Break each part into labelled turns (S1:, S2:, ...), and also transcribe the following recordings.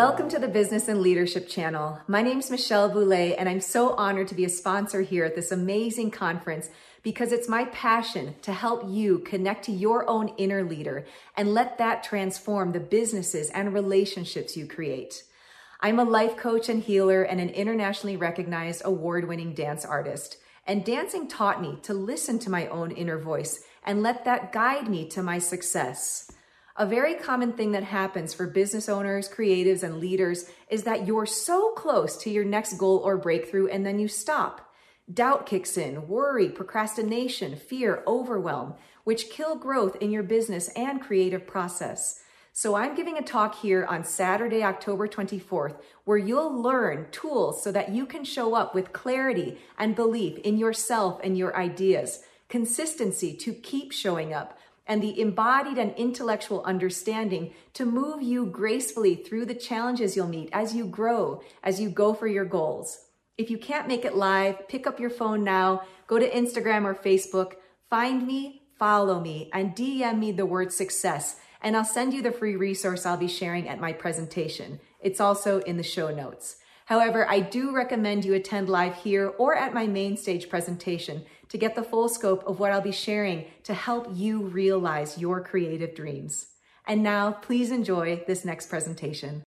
S1: Welcome to the Business and Leadership Channel. My name is Michelle Boulay, and I'm so honored to be a sponsor here at this amazing conference because it's my passion to help you connect to your own inner leader and let that transform the businesses and relationships you create. I'm a life coach and healer and an internationally recognized award-winning dance artist. And dancing taught me to listen to my own inner voice and let that guide me to my success. A very common thing that happens for business owners, creatives, and leaders is that you're so close to your next goal or breakthrough and then you stop. Doubt kicks in, worry, procrastination, fear, overwhelm, which kill growth in your business and creative process. So I'm giving a talk here on Saturday, October 24th, where you'll learn tools so that you can show up with clarity and belief in yourself and your ideas, consistency to keep showing up, and the embodied and intellectual understanding to move you gracefully through the challenges you'll meet as you grow, as you go for your goals. If you can't make it live, pick up your phone now, go to Instagram or Facebook, find me, follow me, and DM me the word success, and I'll send you the free resource I'll be sharing at my presentation. It's also in the show notes. However, I do recommend you attend live here or at my main stage presentation to get the full scope of what I'll be sharing to help you realize your creative dreams. And now, please enjoy this next presentation.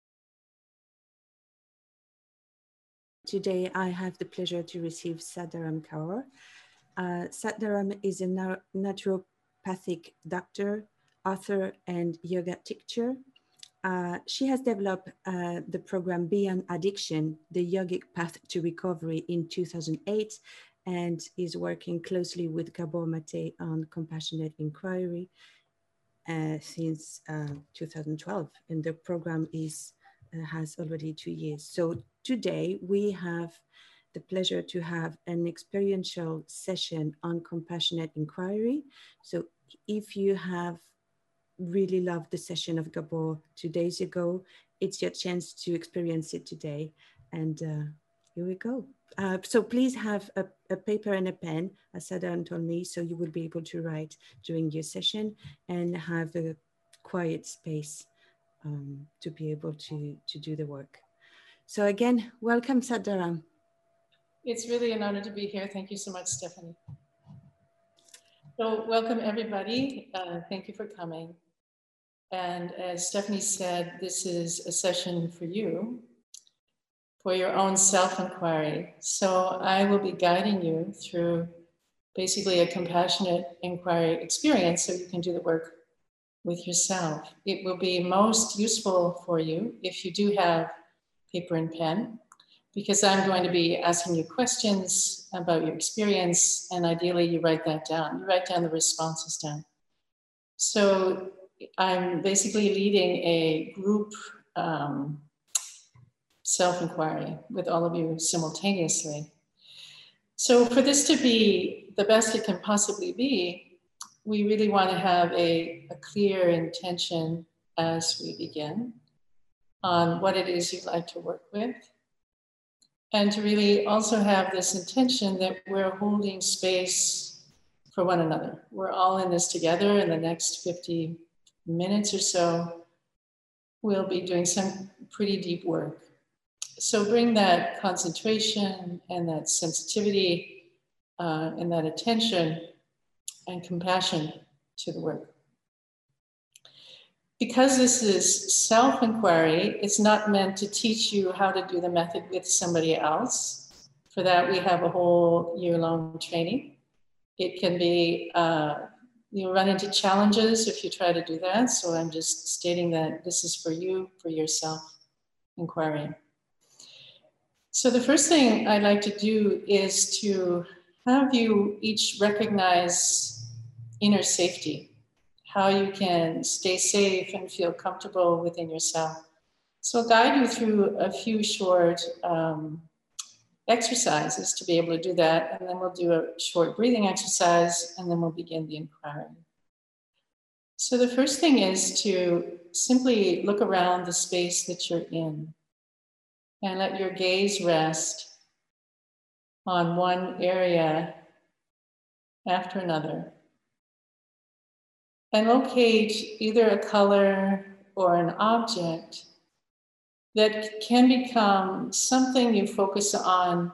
S2: Today, I have the pleasure to receive Sadharam Kaur. Sadharam is a naturopathic doctor, author, and yoga teacher. She has developed the program Beyond Addiction, the Yogic Path to Recovery in 2008, and is working closely with Gabor Mate on compassionate inquiry since 2012. And the program has already 2 years. So today we have the pleasure to have an experiential session on compassionate inquiry. So if you have really loved the session of Gabor 2 days ago, it's your chance to experience it today. And here we go. So please have a paper and a pen, as Sadharam told me, so you will be able to write during your session and have a quiet space to be able to do the work. So again, welcome, Sadharam.
S3: It's really an honor to be here. Thank you so much, Stephanie. So welcome, everybody. Thank you for coming. And as Stephanie said, this is a session for you, for your own self-inquiry. So I will be guiding you through basically a compassionate inquiry experience so you can do the work with yourself. It will be most useful for you if you do have paper and pen, because I'm going to be asking you questions about your experience, and ideally you write that down. You write down the responses down. So I'm basically leading a group self-inquiry with all of you simultaneously. So for this to be the best it can possibly be, we really want to have a clear intention as we begin on what it is you'd like to work with. And to really also have this intention that we're holding space for one another. We're all in this together. In the next 50 minutes or so, we'll be doing some pretty deep work. So bring that concentration and that sensitivity and that attention and compassion to the work. Because this is self-inquiry, it's not meant to teach you how to do the method with somebody else. For that, we have a whole year-long training. It can be, you'll run into challenges if you try to do that. So I'm just stating that this is for you, for your self-inquiry. So the first thing I'd like to do is to have you each recognize inner safety, how you can stay safe and feel comfortable within yourself. So I'll guide you through a few short exercises to be able to do that, and then we'll do a short breathing exercise, and then we'll begin the inquiry. So the first thing is to simply look around the space that you're in and let your gaze rest on one area after another. And locate either a color or an object that can become something you focus on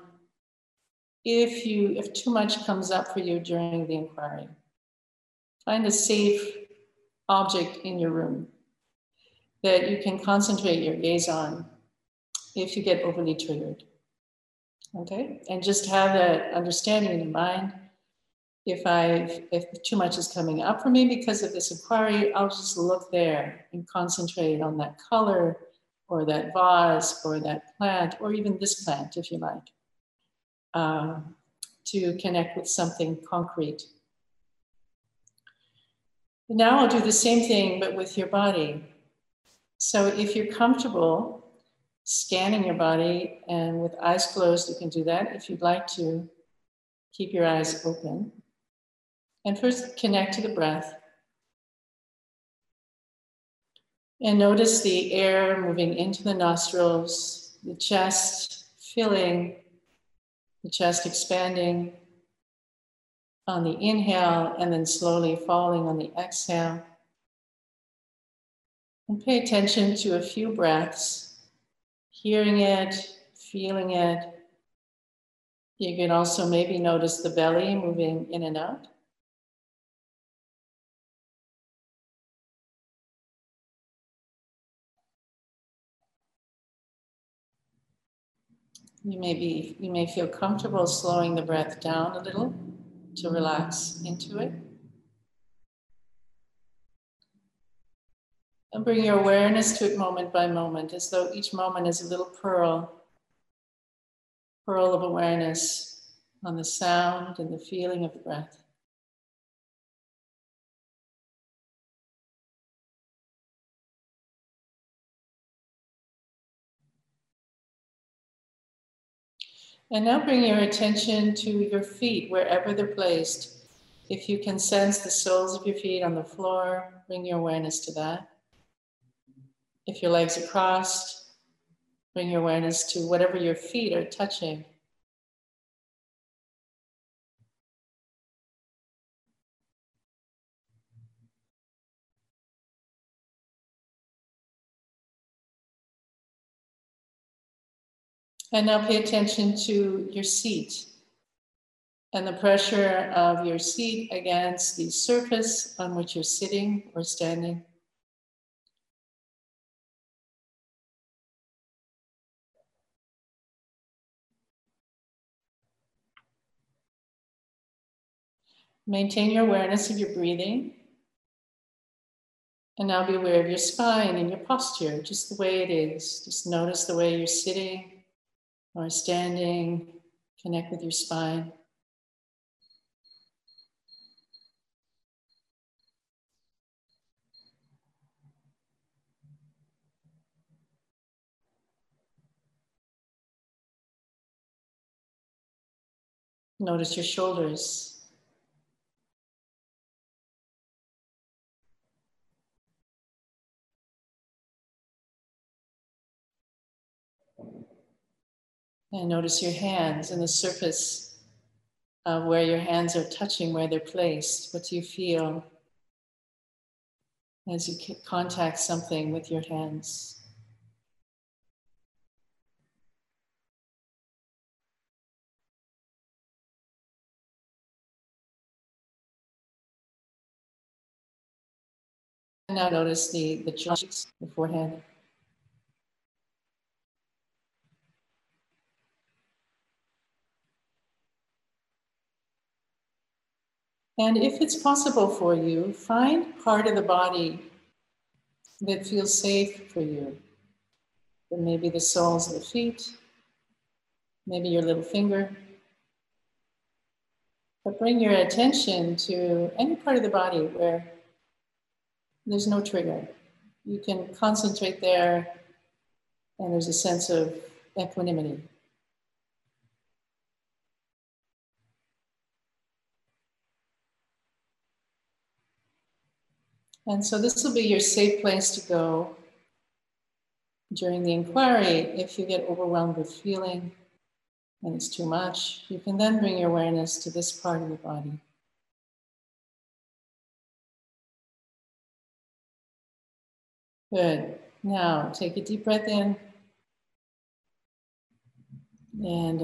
S3: if too much comes up for you during the inquiry. Find a safe object in your room that you can concentrate your gaze on if you get overly triggered. Okay? And just have that understanding in your mind. If too much is coming up for me because of this inquiry, I'll just look there and concentrate on that color or that vase or that plant, or even this plant if you like, to connect with something concrete. Now I'll do the same thing, but with your body. So if you're comfortable scanning your body, and with eyes closed, you can do that. If you'd like to, keep your eyes open. And first connect to the breath. And notice the air moving into the nostrils, the chest filling, the chest expanding on the inhale, and then slowly falling on the exhale. And pay attention to a few breaths, hearing it, feeling it. You can also maybe notice the belly moving in and out. You may feel comfortable slowing the breath down a little to relax into it. And bring your awareness to it moment by moment, as though each moment is a little pearl of awareness on the sound and the feeling of the breath. And now bring your attention to your feet, wherever they're placed. If you can sense the soles of your feet on the floor, bring your awareness to that. If your legs are crossed, bring your awareness to whatever your feet are touching. And now pay attention to your seat and the pressure of your seat against the surface on which you're sitting or standing. Maintain your awareness of your breathing. And now be aware of your spine and your posture, just the way it is. Just notice the way you're sitting or standing. Connect with your spine. Notice your shoulders. And notice your hands and the surface of where your hands are touching, where they're placed. What do you feel as you contact something with your hands? And now notice the cheeks, the forehead. And if it's possible for you, find part of the body that feels safe for you. Then maybe the soles of the feet, maybe your little finger. But bring your attention to any part of the body where there's no trigger. You can concentrate there, and there's a sense of equanimity. And so this will be your safe place to go during the inquiry. If you get overwhelmed with feeling and it's too much, you can then bring your awareness to this part of the body. Good. Now take a deep breath in And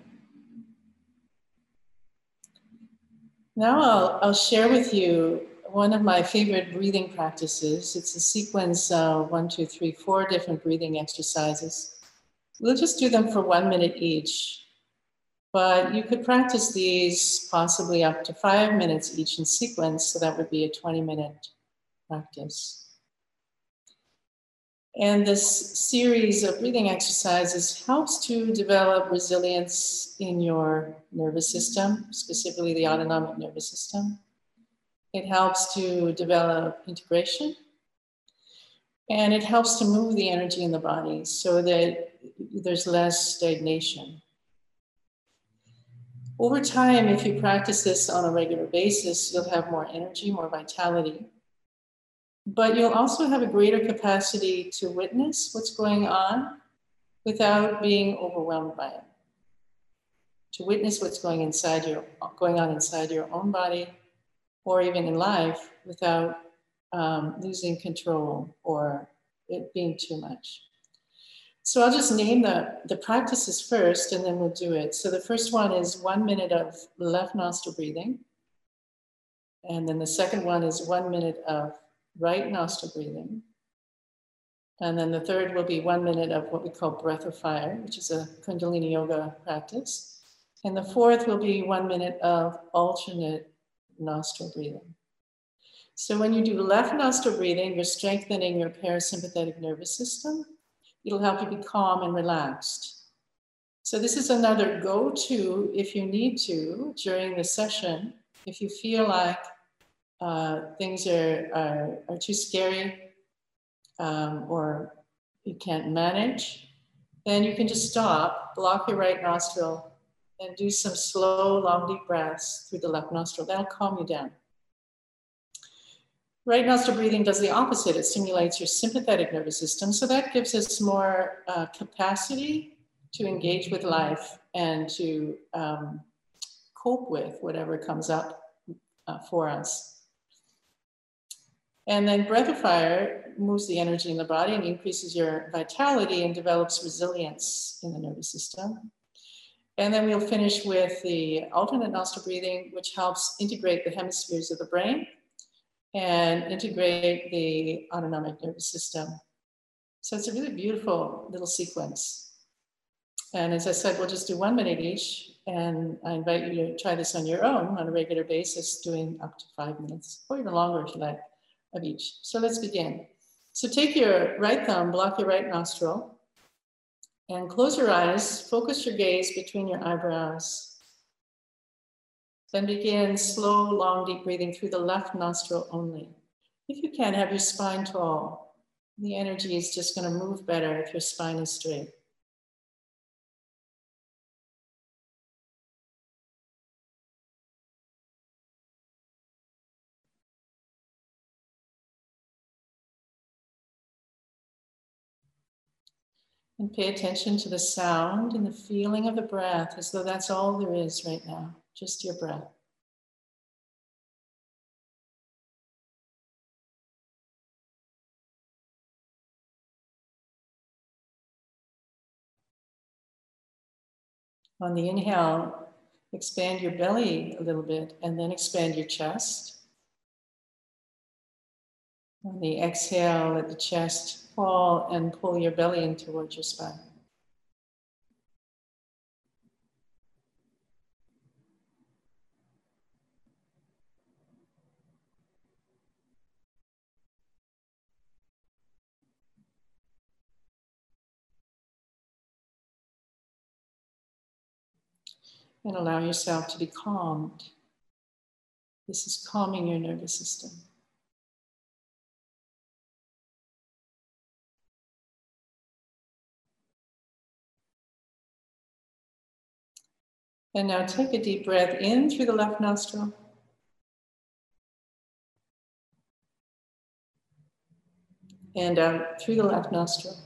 S3: now I'll share with you one of my favorite breathing practices. It's a sequence of 1, 2, 3, 4 different breathing exercises. We'll just do them for 1 minute each. But you could practice these possibly up to 5 minutes each in sequence, so that would be a 20-minute practice. And this series of breathing exercises helps to develop resilience in your nervous system, specifically the autonomic nervous system. It helps to develop integration, and it helps to move the energy in the body so that there's less stagnation. Over time, if you practice this on a regular basis, you'll have more energy, more vitality. But you'll also have a greater capacity to witness what's going on without being overwhelmed by it. To witness what's going on inside your own body, or even in life, without losing control or it being too much. So I'll just name the practices first, and then we'll do it. So the first one is 1 minute of left nostril breathing. And then the second one is 1 minute of right nostril breathing. And then the third will be 1 minute of what we call breath of fire, which is a Kundalini yoga practice. And the fourth will be 1 minute of alternate nostril breathing. So when you do left nostril breathing, you're strengthening your parasympathetic nervous system. It'll help you be calm and relaxed. So this is another go-to if you need to during the session. If you feel like things are too scary or you can't manage, then you can just stop, block your right nostril, and do some slow, long, deep breaths through the left nostril. That'll calm you down. Right nostril breathing does the opposite. It stimulates your sympathetic nervous system. So that gives us more capacity to engage with life and to cope with whatever comes up for us. And then breath of fire moves the energy in the body and increases your vitality and develops resilience in the nervous system. And then we'll finish with the alternate nostril breathing, which helps integrate the hemispheres of the brain and integrate the autonomic nervous system. So it's a really beautiful little sequence. And as I said, we'll just do 1 minute each. And I invite you to try this on your own on a regular basis, doing up to 5 minutes, or even longer if you like, of each. So let's begin. So take your right thumb, block your right nostril, and close your eyes. Focus your gaze between your eyebrows. Then begin slow, long, deep breathing through the left nostril only. If you can, have your spine tall. The energy is just going to move better if your spine is straight. And pay attention to the sound and the feeling of the breath, as though that's all there is right now, just your breath. On the inhale, expand your belly a little bit and then expand your chest. On the exhale, let the chest fall and pull your belly in towards your spine. And allow yourself to be calmed. This is calming your nervous system. And now take a deep breath in through the left nostril. And out through the left nostril.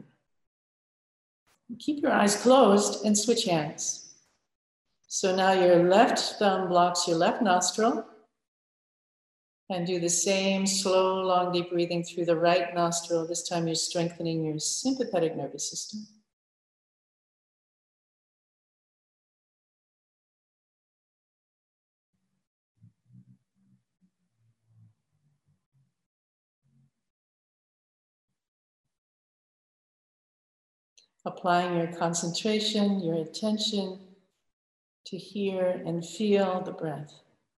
S3: Keep your eyes closed and switch hands. So now your left thumb blocks your left nostril. And do the same slow, long, deep breathing through the right nostril. This time you're strengthening your sympathetic nervous system. applying your concentration, your attention to hear and feel the breath.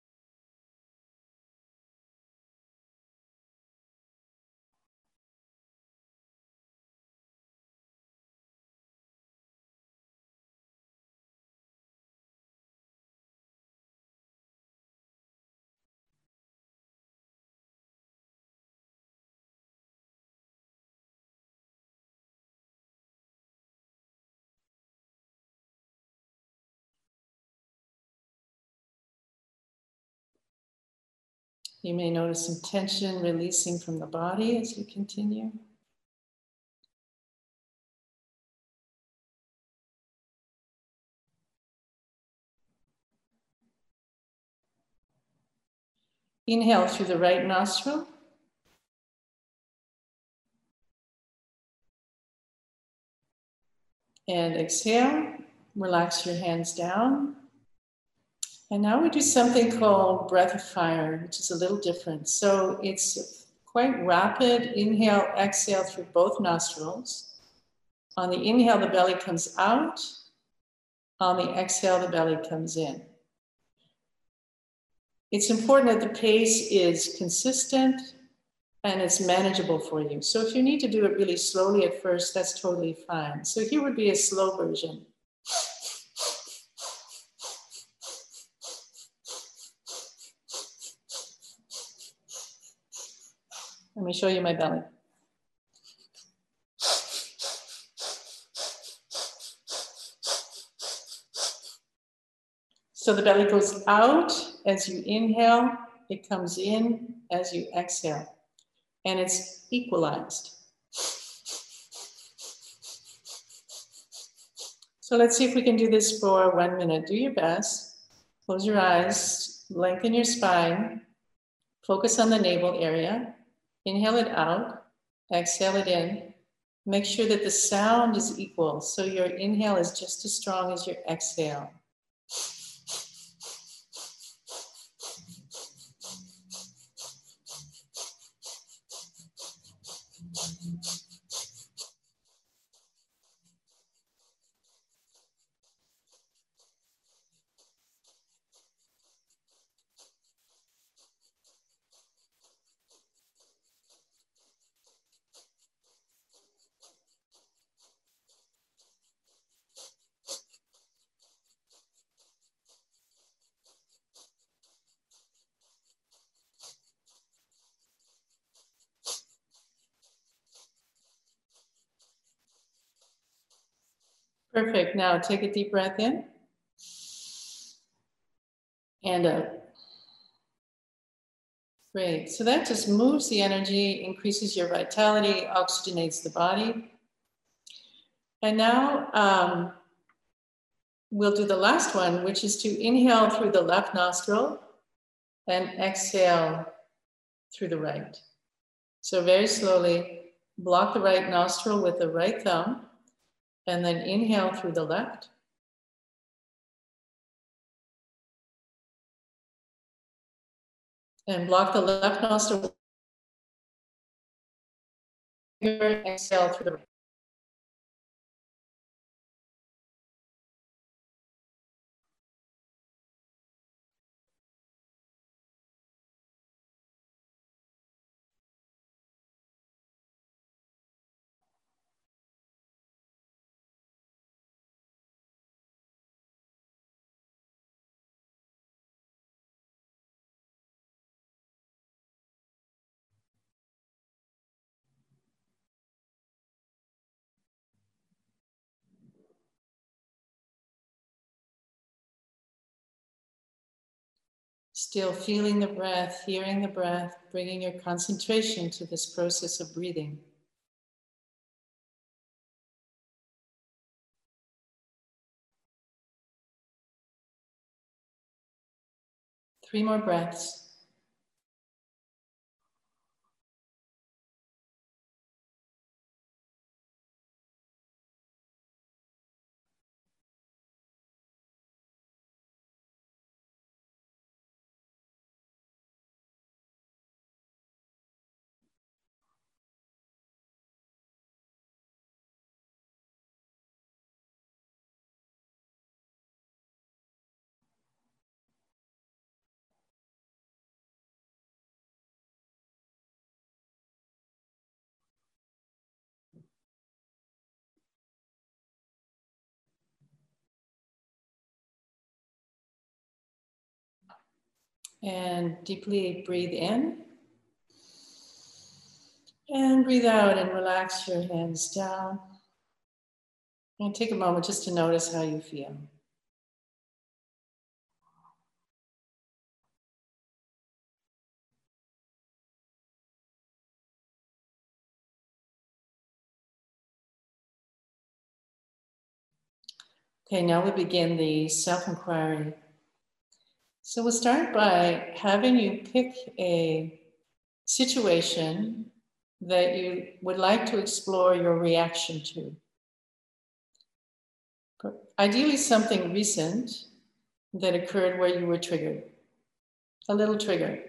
S3: You may notice some tension releasing from the body as you continue. Inhale through the right nostril. And exhale, relax your hands down. And now we do something called breath of fire, which is a little different. So it's quite rapid. Inhale, exhale through both nostrils. On the inhale, the belly comes out. On the exhale, the belly comes in. It's important that the pace is consistent and it's manageable for you. So if you need to do it really slowly at first, that's totally fine. So here would be a slow version. Let me show you my belly. So the belly goes out as you inhale, it comes in as you exhale, and it's equalized. So let's see if we can do this for 1 minute. Do your best. Close your eyes, lengthen your spine, focus on the navel area. Inhale it out, exhale it in. Make sure that the sound is equal, so your inhale is just as strong as your exhale. Perfect. Now take a deep breath in and out. Great. So that just moves the energy, increases your vitality, oxygenates the body. And now we'll do the last one, which is to inhale through the left nostril and exhale through the right. So very slowly, block the right nostril with the right thumb, and then inhale through the left. And block the left nostril. Exhale through the right. Still feeling the breath, hearing the breath, bringing your concentration to this process of breathing. Three more breaths. And deeply breathe in. And breathe out and relax your hands down. And take a moment just to notice how you feel. Okay, now we begin the self-inquiry. So we'll start by having you pick a situation that you would like to explore your reaction to. Ideally something recent that occurred where you were triggered. A little trigger.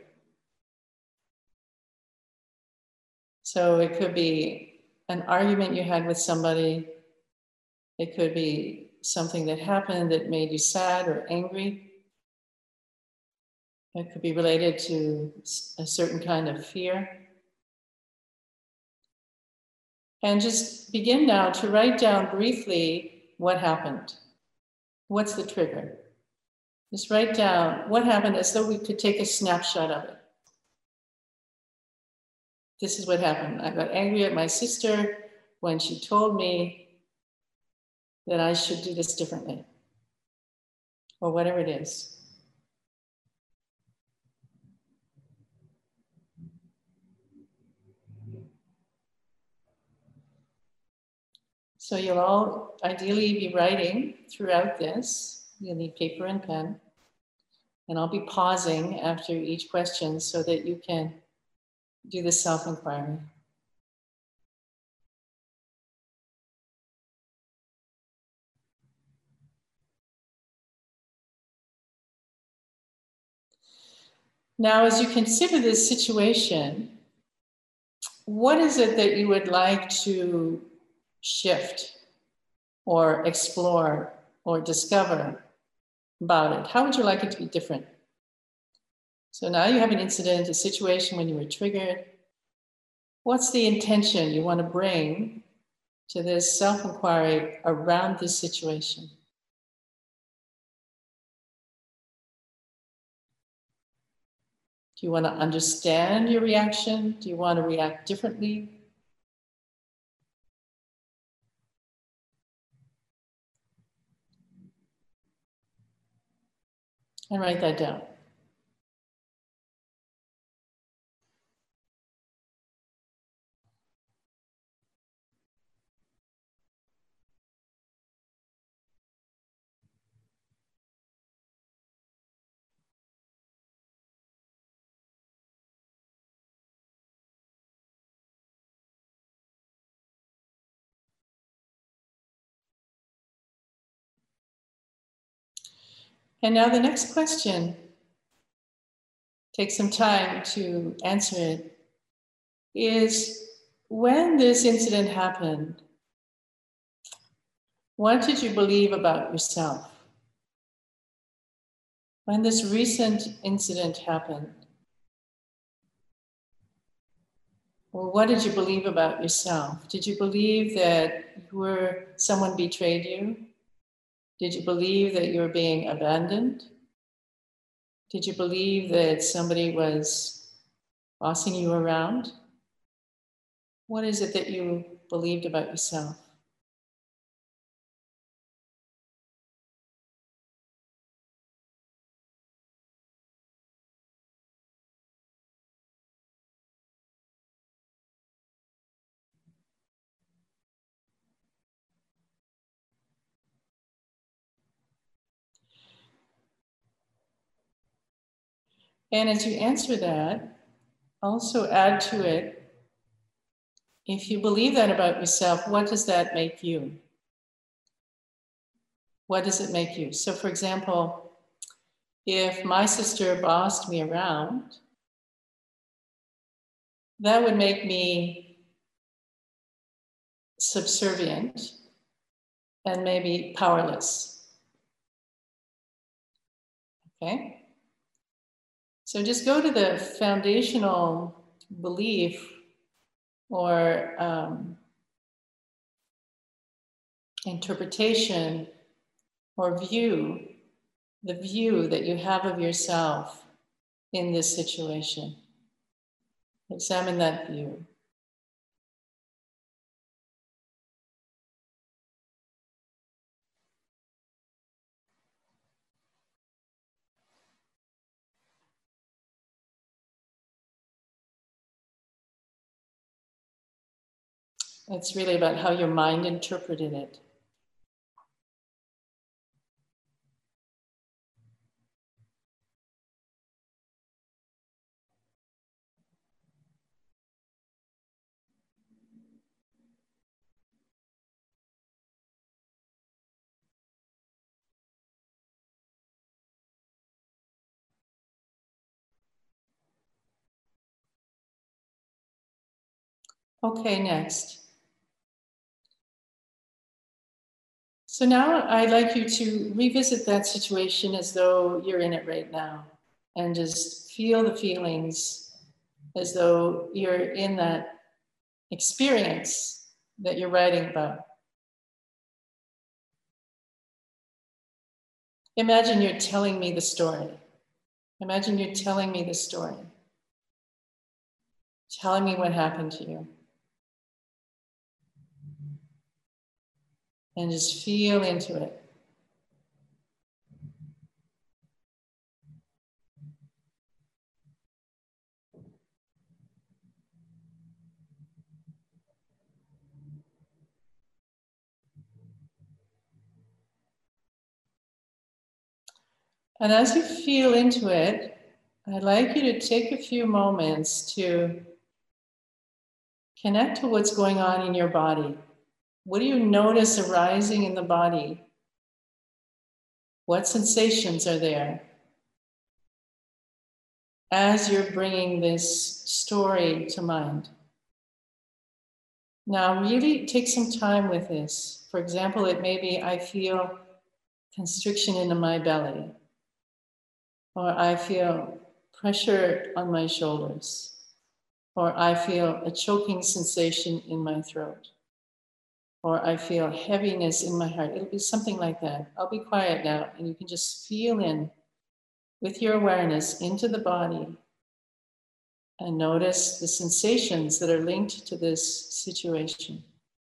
S3: So it could be an argument you had with somebody. It could be something that happened that made you sad or angry. It could be related to a certain kind of fear. And just begin now to write down briefly what happened. What's the trigger? Just write down what happened as though we could take a snapshot of it. This is what happened. I got angry at my sister when she told me that I should do this differently, or whatever it is. So you'll all ideally be writing throughout this. You'll need paper and pen. And I'll be pausing after each question so that you can do the self-inquiry. Now, as you consider this situation, what is it that you would like to shift or explore or discover about it? How would you like it to be different? So now you have an incident, a situation when you were triggered. What's the intention you want to bring to this self-inquiry around this situation? Do you want to understand your reaction? Do you want to react differently? And write that down. And now the next question, take some time to answer it, is when this incident happened, what did you believe about yourself? When this recent incident happened, well, what did you believe about yourself? Did you believe that someone betrayed you? Did you believe that you were being abandoned? Did you believe that somebody was bossing you around? What is it that you believed about yourself? And as you answer that, also add to it, if you believe that about yourself, what does that make you? What does it make you? So for example, if my sister bossed me around, that would make me subservient and maybe powerless. Okay? So just go to the foundational belief or interpretation or view, the view that you have of yourself in this situation. Examine that view. It's really about how your mind interpreted it. Okay, next. So now I'd like you to revisit that situation as though you're in it right now, and just feel the feelings as though you're in that experience that you're writing about. Imagine you're telling me the story. Imagine you're telling me the story. Telling me what happened to you. And just feel into it. And as you feel into it, I'd like you to take a few moments to connect to what's going on in your body. What do you notice arising in the body? What sensations are there as you're bringing this story to mind? Now, really take some time with this. For example, it may be I feel constriction in my belly, or I feel pressure on my shoulders, or I feel a choking sensation in my throat, or I feel heaviness in my heart. It'll be something like that. I'll be quiet now, and you can just feel in with your awareness into the body and notice the sensations that are linked to this situation.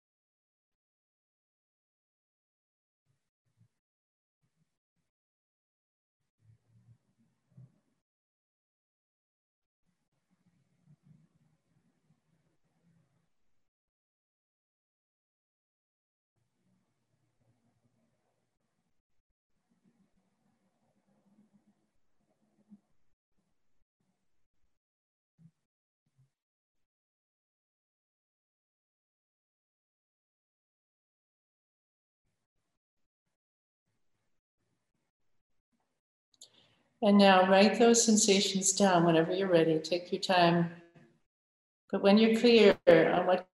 S3: And now write those sensations down whenever you're ready. Take your time. But when you're clear on what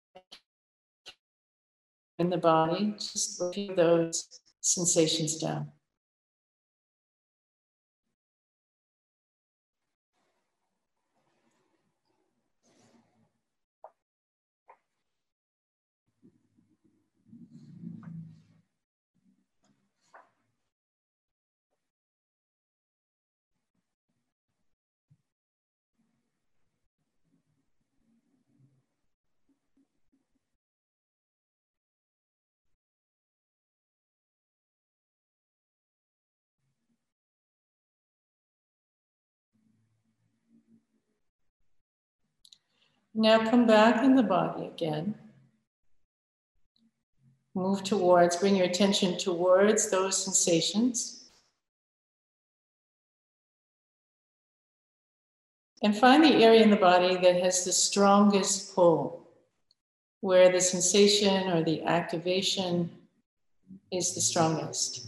S3: in the body, just write those sensations down. Now come back in the body again. Move towards, bring your attention towards those sensations. And find the area in the body that has the strongest pull, where the sensation or the activation is the strongest.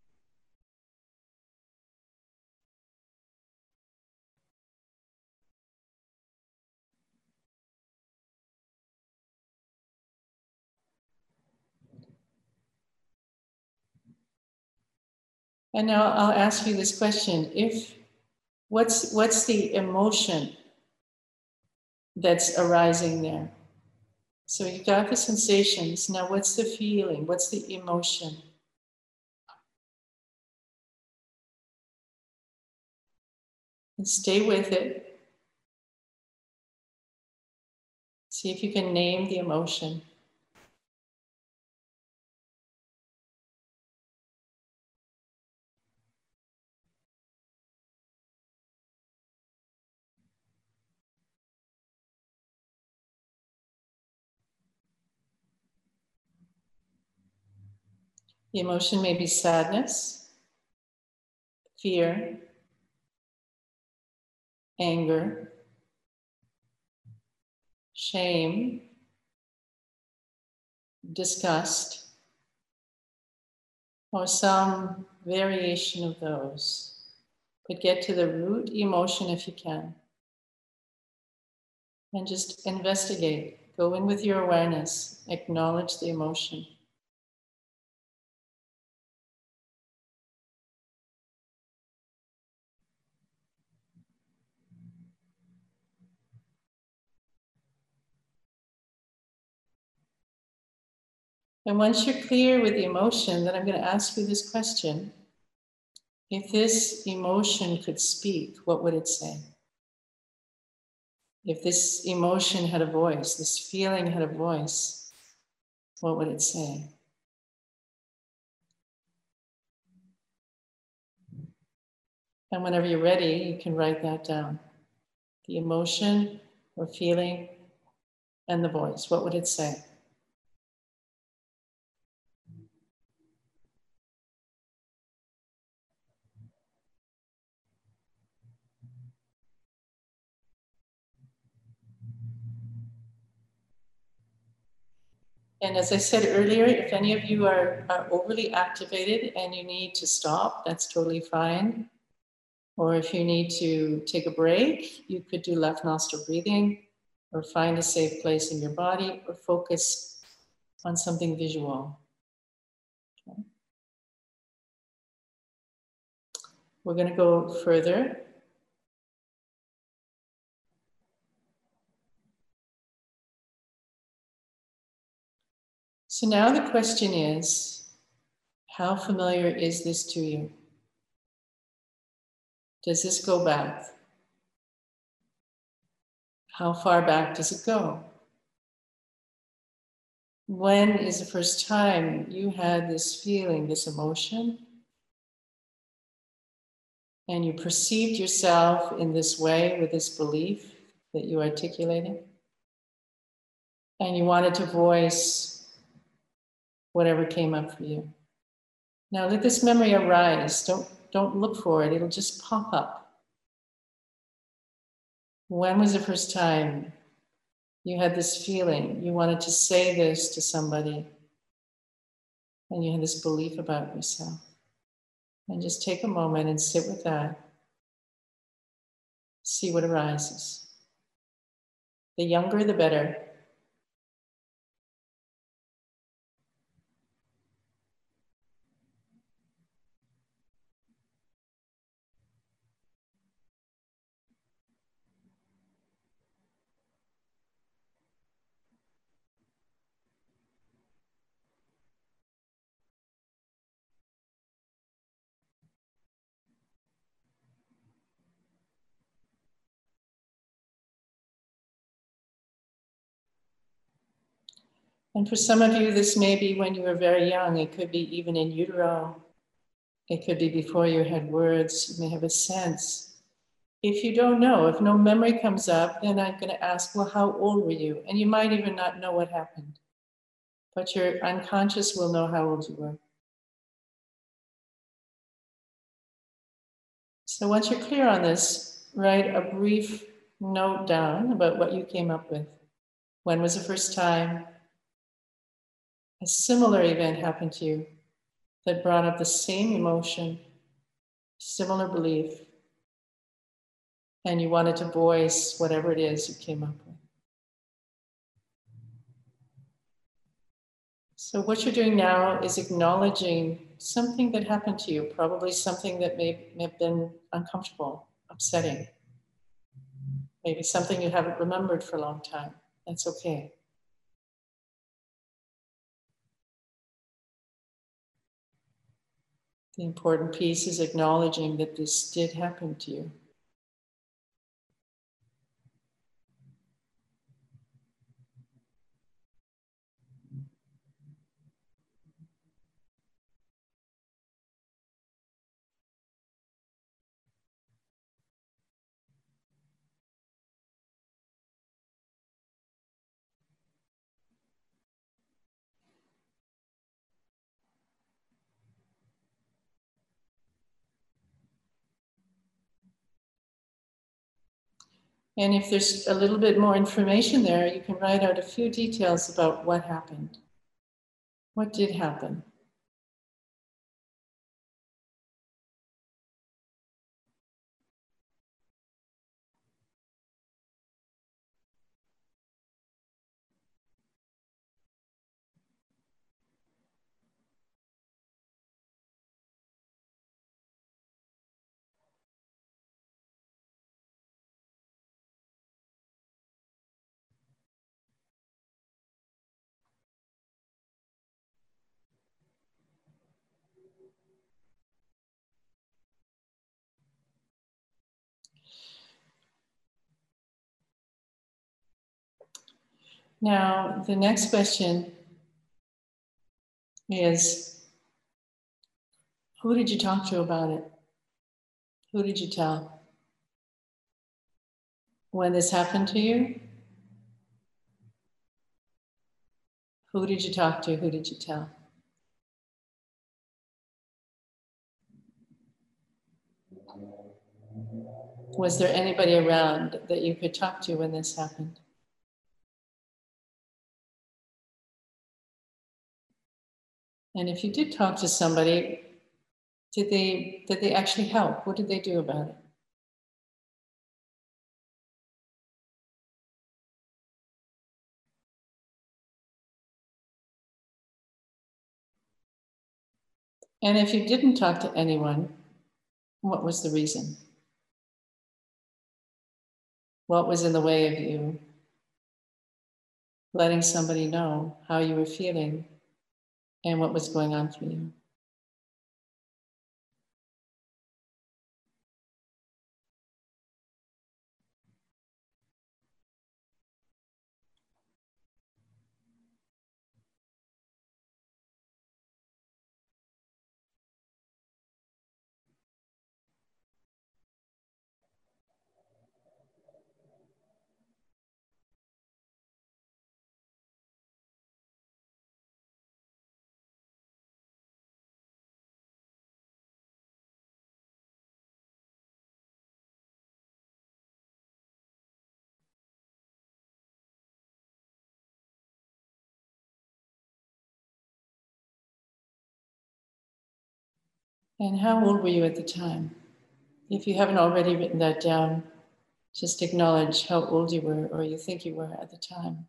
S3: And now I'll ask you this question. What's the emotion that's arising there? So you've got the sensations. Now what's the feeling? What's the emotion? And stay with it. See if you can name the emotion. The emotion may be sadness, fear, anger, shame, disgust, or some variation of those. But get to the root emotion if you can. And just investigate. Go in with your awareness. Acknowledge the emotion. And once you're clear with the emotion, then I'm going to ask you this question. If this emotion could speak, what would it say? If this emotion had a voice, this feeling had a voice, what would it say? And whenever you're ready, you can write that down. The emotion or feeling and the voice, what would it say? And as I said earlier, if any of you are overly activated and you need to stop, that's totally fine. Or if you need to take a break, you could do left nostril breathing, or find a safe place in your body, or focus on something visual. Okay. We're going to go further. So now the question is, how familiar is this to you? Does this go back? How far back does it go? When is the first time you had this feeling, this emotion, and you perceived yourself in this way with this belief that you articulated, and you wanted to voice whatever came up for you? Now let this memory arise. Don't look for it. It'll just pop up. When was the first time you had this feeling, you wanted to say this to somebody, and you had this belief about yourself? And just take a moment and sit with that. See what arises. The younger, the better. And for some of you, this may be when you were very young. It could be even in utero. It could be before you had words. You may have a sense. If you don't know, if no memory comes up, then I'm going to ask, well, how old were you? And you might even not know what happened. But your unconscious will know how old you were. So once you're clear on this, write a brief note down about what you came up with. When was the first time a similar event happened to you that brought up the same emotion, similar belief, and you wanted to voice whatever it is you came up with? So what you're doing now is acknowledging something that happened to you, probably something that may have been uncomfortable, upsetting. Maybe something you haven't remembered for a long time. That's okay. The important piece is acknowledging that this did happen to you. And if there's a little bit more information there, you can write out a few details about what happened. What did happen? Now, the next question is, who did you talk to about it? Who did you tell? When this happened to you, who did you talk to? Who did you tell? Was there anybody around that you could talk to when this happened? And if you did talk to somebody, did they actually help? What did they do about it? And if you didn't talk to anyone, what was the reason? What was in the way of you letting somebody know how you were feeling and what was going on for you? And how old were you at the time? If you haven't already written that down, just acknowledge how old you were or you think you were at the time.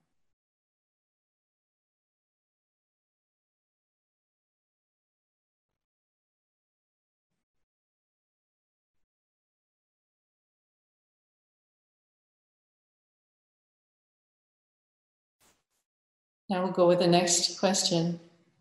S3: Now we'll go with the next question.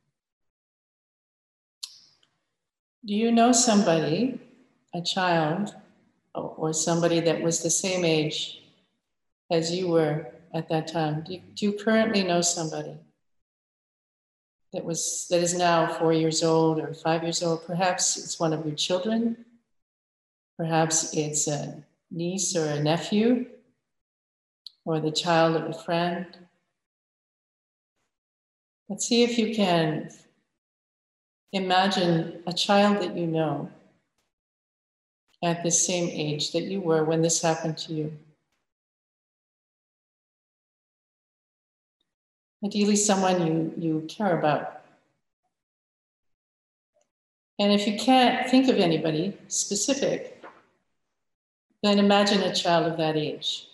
S3: Do you know somebody, a child, or somebody that was the same age as you were at that time? Do you currently know somebody that is now 4 years old or 5 years old? Perhaps it's one of your children. Perhaps it's a niece or a nephew, or the child of a friend. Let's see if you can imagine a child that you know at the same age that you were when this happened to you. Ideally, someone you care about. And if you can't think of anybody specific, then imagine a child of that age.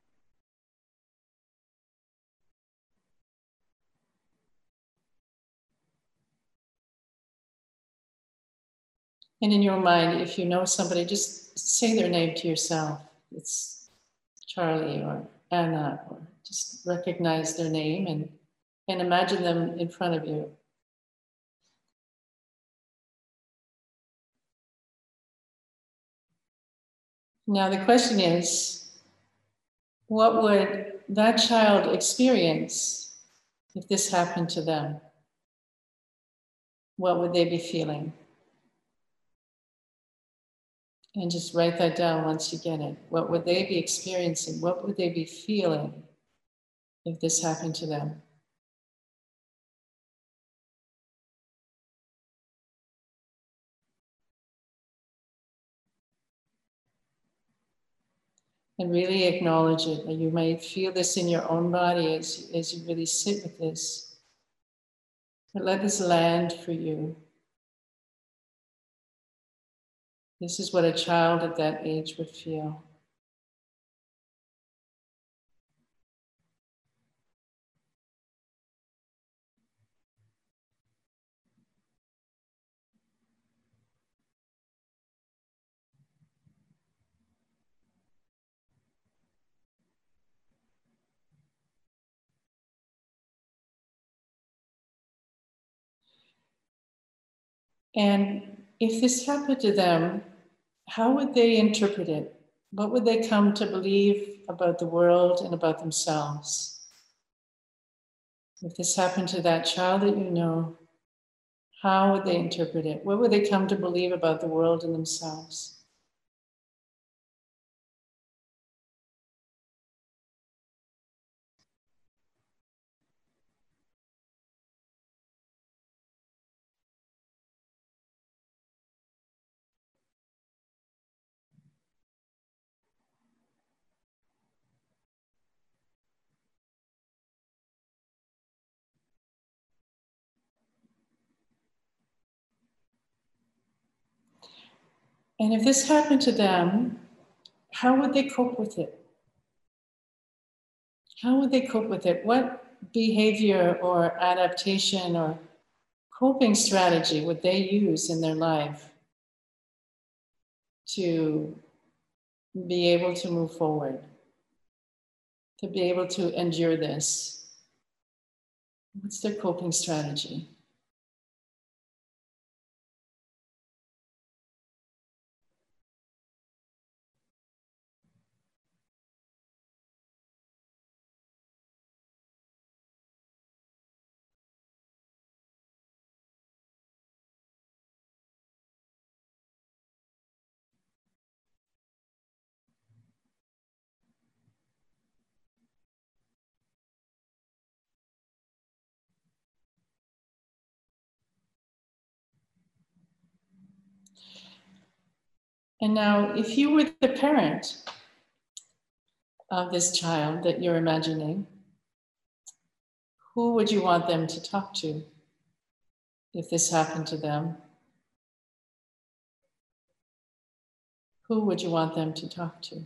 S3: And in your mind, if you know somebody, just say their name to yourself. It's Charlie or Anna, or just recognize their name and imagine them in front of you. Now the question is, what would that child experience if this happened to them? What would they be feeling? And just write that down once you get it. What would they be experiencing? What would they be feeling if this happened to them? And really acknowledge it. And you may feel this in your own body as you really sit with this. But let this land for you. This is what a child at that age would feel. And if this happened to them, how would they interpret it? What would they come to believe about the world and about themselves? If this happened to that child that you know, how would they interpret it? What would they come to believe about the world and themselves? And if this happened to them, how would they cope with it? How would they cope with it? What behavior or adaptation or coping strategy would they use in their life to be able to move forward, to be able to endure this? What's their coping strategy? And now, if you were the parent of this child that you're imagining, who would you want them to talk to if this happened to them? Who would you want them to talk to?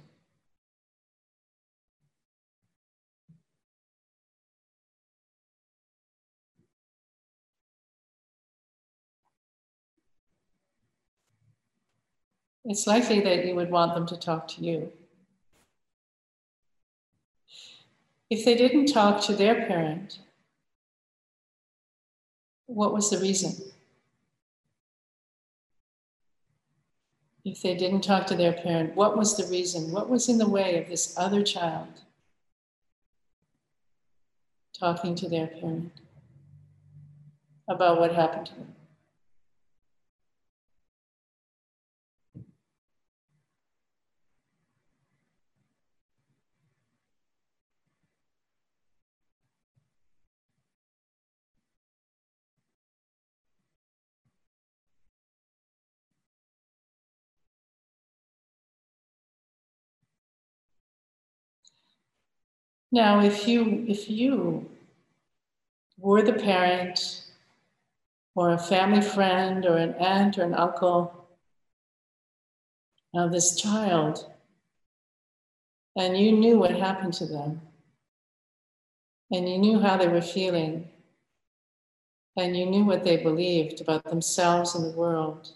S3: It's likely that you would want them to talk to you. If they didn't talk to their parent, what was the reason? If they didn't talk to their parent, what was the reason? What was in the way of this other child talking to their parent about what happened to them? Now, if you were the parent or a family friend or an aunt or an uncle of this child, and you knew what happened to them, and you knew how they were feeling, and you knew what they believed about themselves and the world,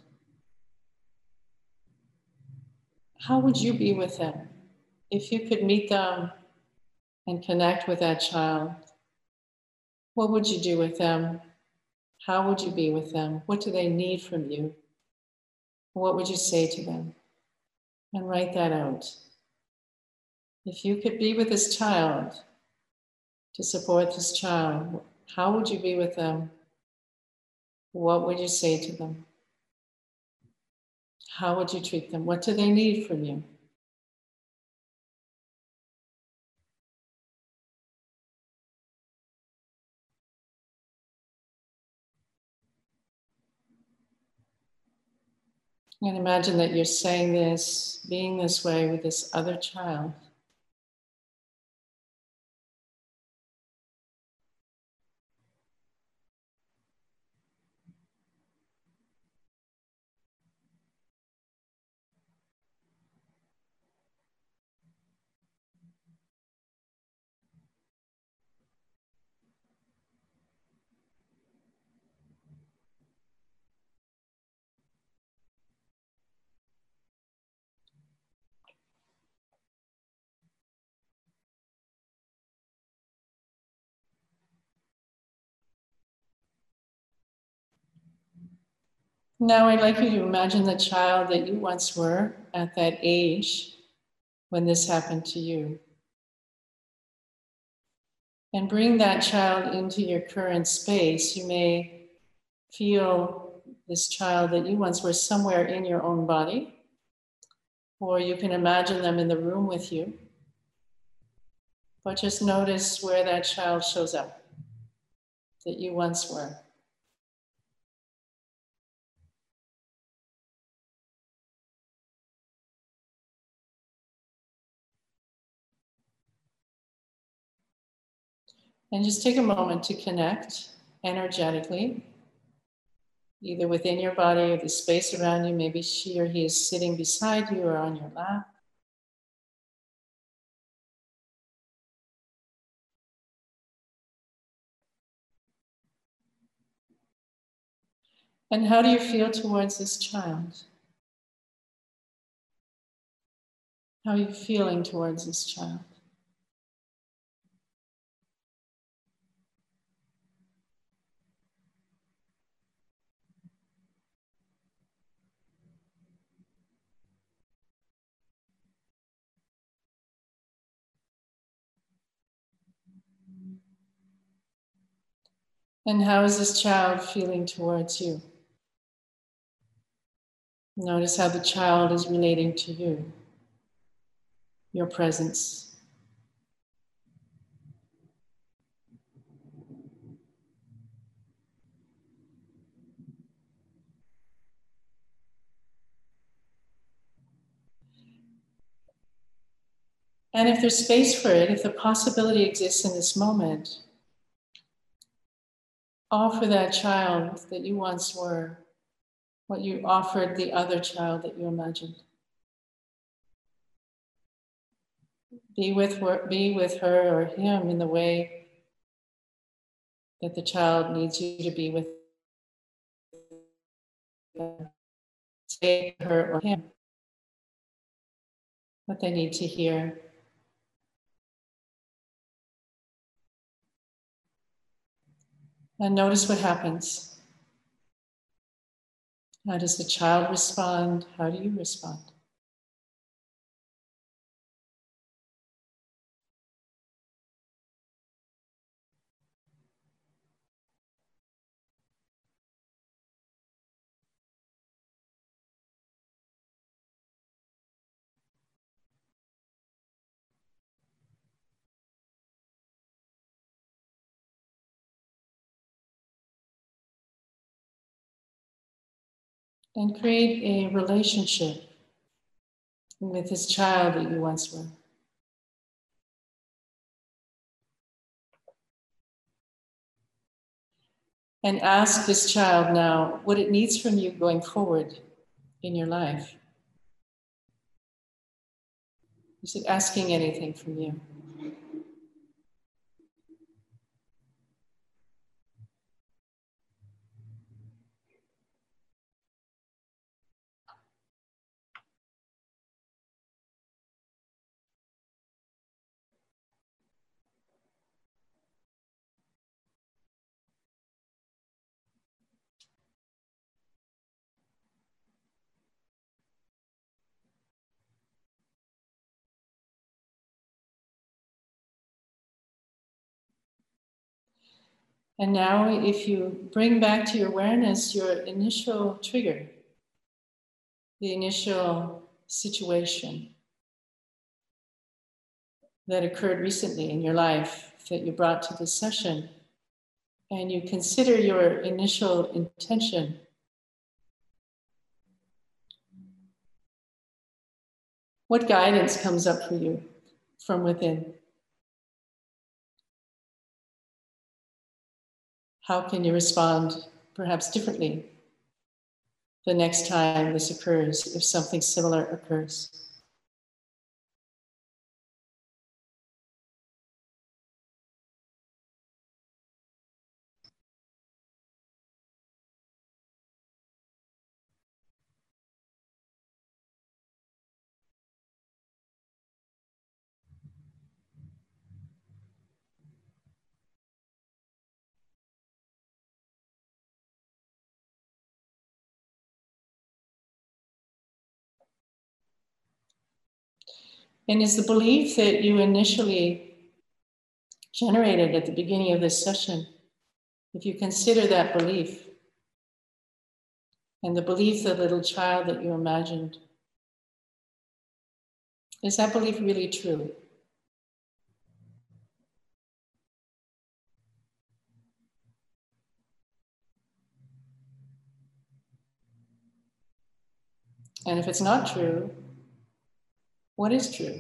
S3: how would you be with them? If you could meet them and connect with that child, what would you do with them? How would you be with them? What do they need from you? What would you say to them? And write that out. If you could be with this child, to support this child, how would you be with them? What would you say to them? How would you treat them? What do they need from you? And imagine that you're saying this, being this way with this other child. Now I'd like you to imagine the child that you once were at that age when this happened to you. And bring that child into your current space. You may feel this child that you once were somewhere in your own body, or you can imagine them in the room with you. But just notice where that child shows up that you once were. And just take a moment to connect energetically, either within your body or the space around you. Maybe she or he is sitting beside you or on your lap. And how do you feel towards this child? How are you feeling towards this child? And how is this child feeling towards you? Notice how the child is relating to you, your presence. And if there's space for it, if the possibility exists in this moment, offer that child that you once were what you offered the other child that you imagined. Be with her or him in the way that the child needs you to be with them. Say her or him what they need to hear. And notice what happens. How does the child respond? How do you respond? And create a relationship with this child that you once were. And ask this child now what it needs from you going forward in your life. Is it asking anything from you? And now, if you bring back to your awareness your initial trigger, the initial situation that occurred recently in your life that you brought to this session, and you consider your initial intention, what guidance comes up for you from within? How can you respond perhaps differently the next time this occurs, if something similar occurs? And is the belief that you initially generated at the beginning of this session, if you consider that belief and the belief of the little child that you imagined, is that belief really true? And if it's not true, what is true?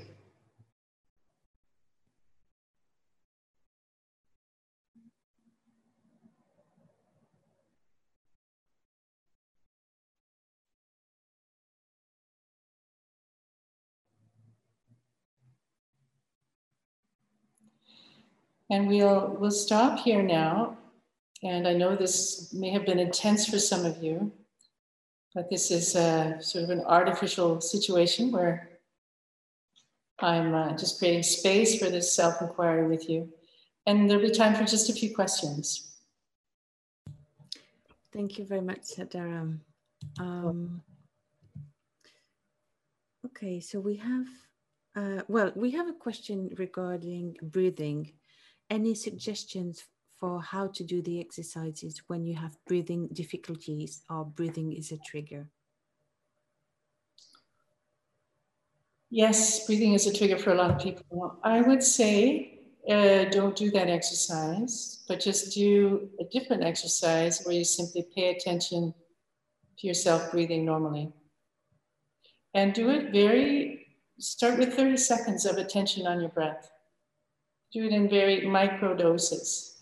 S3: And we'll stop here now. And I know this may have been intense for some of you, but this is sort of an artificial situation where I'm just creating space for this self-inquiry with you. And there'll be time for just a few questions.
S2: Thank you very much, Sadaram. Okay, so we have, we have a question regarding breathing. Any suggestions for how to do the exercises when you have breathing difficulties or breathing is a trigger?
S3: Yes, breathing is a trigger for a lot of people. I would say don't do that exercise, but just do a different exercise where you simply pay attention to yourself breathing normally. And do it start with 30 seconds of attention on your breath. Do it in very micro doses.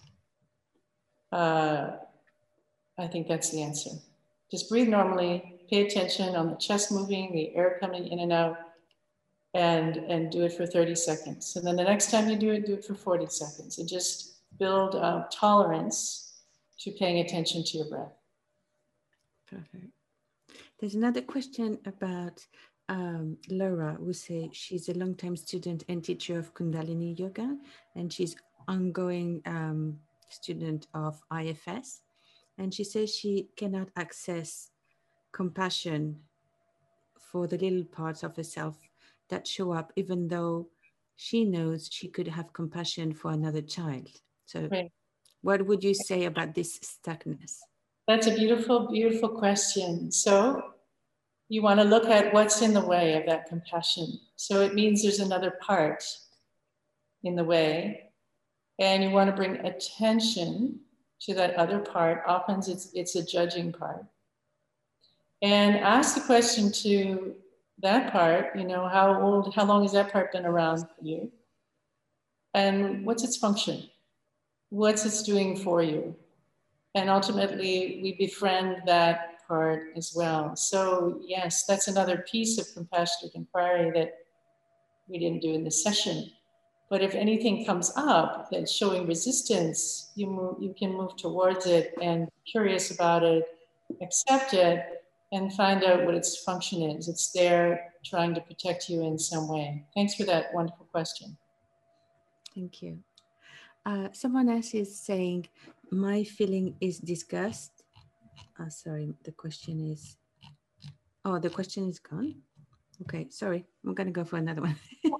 S3: I think that's the answer. Just breathe normally, pay attention on the chest moving, the air coming in and out, and do it for 30 seconds. And then the next time you do it for 40 seconds. And just build tolerance to paying attention to your breath.
S2: Perfect. There's another question about Laura, who says she's a long-time student and teacher of Kundalini Yoga, and she's ongoing student of IFS. And she says she cannot access compassion for the little parts of herself that show up, even though she knows she could have compassion for another child. So right. What would you say about this stuckness?
S3: That's a beautiful, beautiful question. So you want to look at what's in the way of that compassion. So it means there's another part in the way, and you want to bring attention to that other part. Often it's a judging part. And ask the question to that part, how long has that part been around for you? And what's its function? What's it doing for you? And ultimately, we befriend that part as well. So yes, that's another piece of compassionate inquiry that we didn't do in this session. But if anything comes up that's showing resistance, you can move towards it and be curious about it, accept it, and find out what its function is. It's there trying to protect you in some way. Thanks for that wonderful question.
S2: Thank you. Someone else is saying, my feeling is disgust. Sorry, the question is gone. Okay, sorry, I'm gonna go for another one.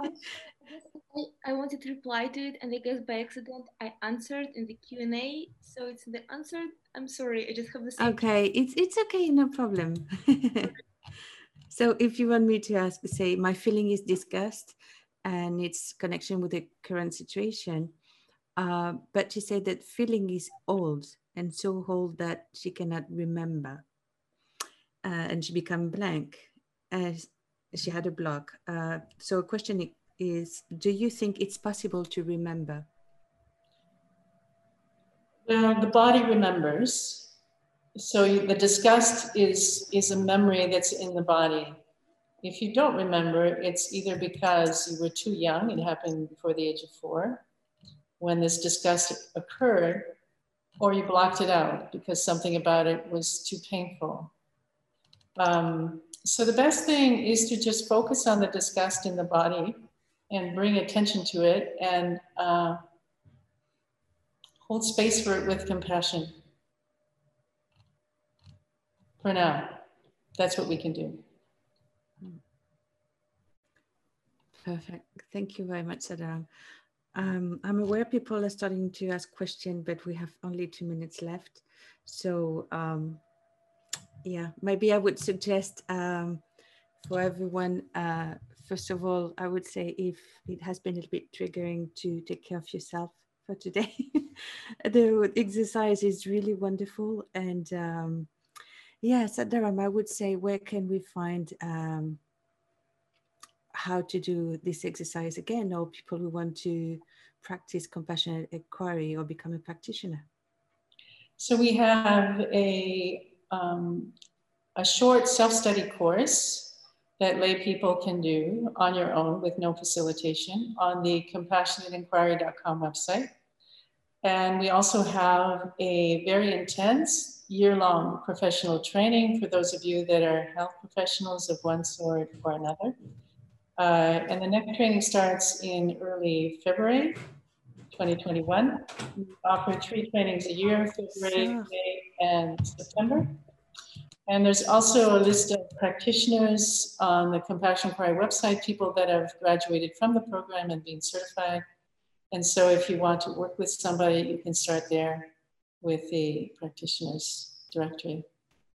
S4: I wanted to reply to it, and I guess by accident I answered in the Q&A. So it's the answer. I'm sorry, I just have the same.
S2: Okay, it's okay, no problem. So if you want me to ask, say, my feeling is disgust, and its connection with the current situation. But she said that feeling is old, and so old that she cannot remember. And she became blank. She had a block. So the question is, do you think it's possible to remember?
S3: Well, the body remembers. So the disgust is a memory that's in the body. If you don't remember, it's either because you were too young, it happened before the age of 4, when this disgust occurred, or you blocked it out because something about it was too painful. So the best thing is to just focus on the disgust in the body and bring attention to it and hold space for it with compassion. For now, that's what we can do.
S2: Perfect. Thank you very much, Sadaram. I'm aware people are starting to ask questions, but we have only 2 minutes left. So yeah, maybe I would suggest for everyone, first of all, I would say if it has been a little bit triggering to take care of yourself for today, the exercise is really wonderful. And yeah, Sadaram, I would say, where can we find how to do this exercise again, or people who want to practice compassionate inquiry or become a practitioner?
S3: So we have a short self-study course that lay people can do on your own with no facilitation on the compassionateinquiry.com website. And we also have a very intense year-long professional training for those of you that are health professionals of one sort or another. And the next training starts in early February 2021. We offer 3 trainings a year, February, May, and September. And there's also a list of practitioners on the Compassion Inquiry website, people that have graduated from the program and been certified. And so if you want to work with somebody, you can start there with the practitioners directory.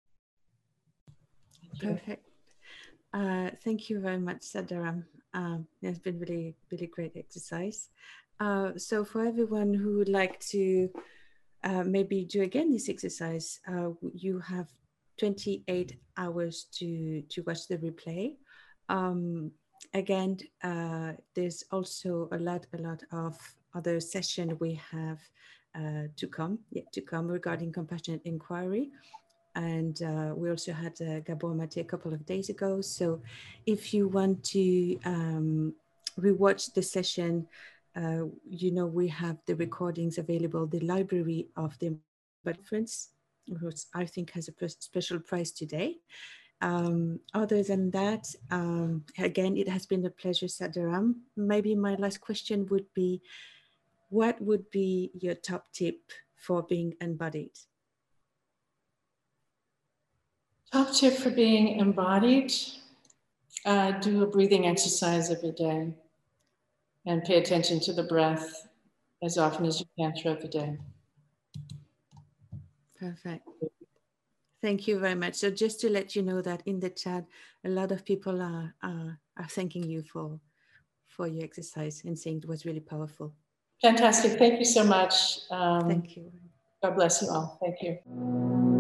S2: Perfect. Thank you very much, Sadaram. It's been really, really great exercise. So for everyone who would like to maybe do again this exercise, you have 28 hours to watch the replay. Again, there's also a lot of other sessions we have yet to come regarding compassionate inquiry. And we also had Gabor Mate a couple of days ago. So if you want to rewatch the session, you know, we have the recordings available, the library of the conference, which I think has a special price today. Other than that, again, it has been a pleasure, Sadaram. Maybe my last question would be, what would be your top tip for being embodied?
S3: Top tip for being embodied, do a breathing exercise every day and pay attention to the breath as often as you can throughout the day.
S2: Perfect. Thank you very much. So just to let you know that in the chat, a lot of people are thanking you for your exercise and saying it was really powerful.
S3: Fantastic. Thank you so much.
S2: Thank you.
S3: God bless you all. Thank you.